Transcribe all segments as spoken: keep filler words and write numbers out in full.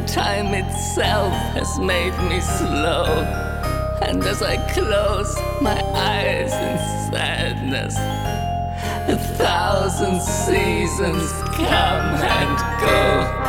time itself has made me slow. And as I close my eyes in sadness, a thousand seasons come and go.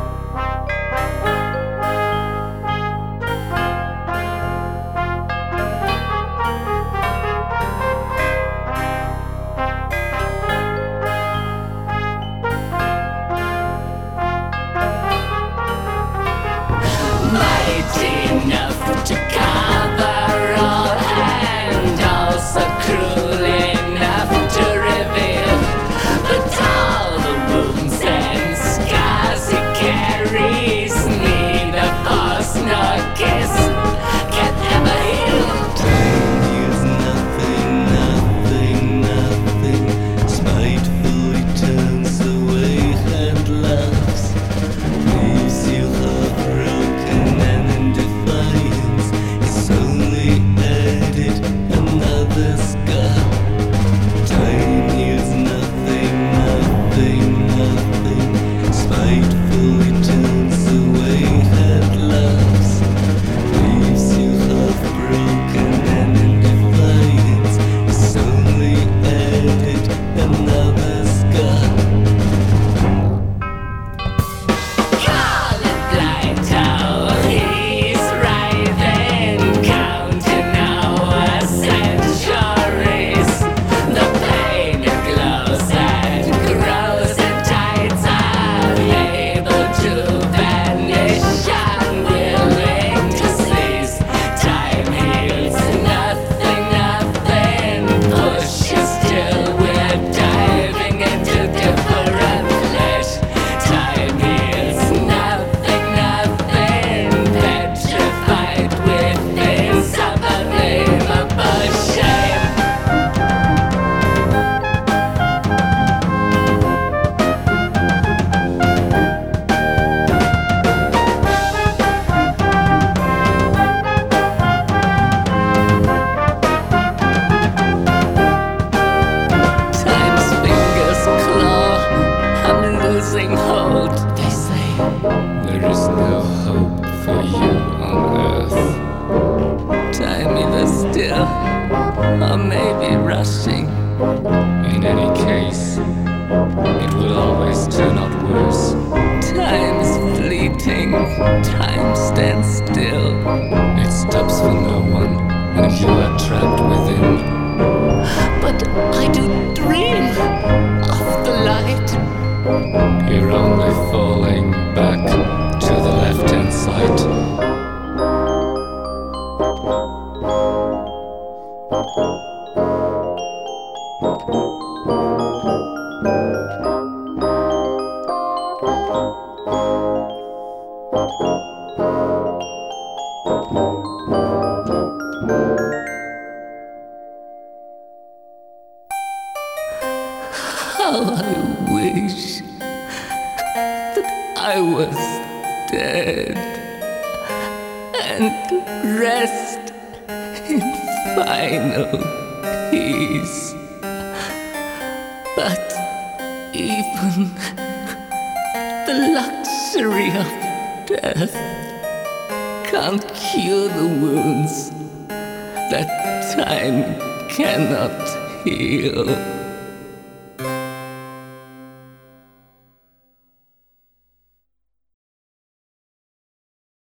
Enough to cover all, and also cruel enough to reveal that all the wounds and scars he carries, neither force nor kiss can ever heal. Time heals nothing, nothing, nothing. Spitefully turns away and laughs, leaves you heartbroken and in defiance. It's only added another scar. Time heals nothing, nothing, nothing. Spitefully turns away and laughs, leaves you heartbroken and in defiance. It's only added another scar. Call it blight, oh, he's writhing, counting our centuries. The pain it glows and grows and tides are able to vanish, unwilling to cease. Time heals nothing, nothing pushes till we're diving into different flesh. Time heals nothing, nothing, petrified within some unnameable shame. Time's fingers claw, I'm losing hold. They say There is no hope for you on earth. time either still or maybe rushing. In any case, it will always turn out worse. Time's fleeting, time stands still. It stops for no one, and you are trapped within. But I do dream of the light. You're only falling back to the left-hand side. How I wish that I was dead and rest in final peace. But even the luxury of death can't cure the wounds that time cannot heal.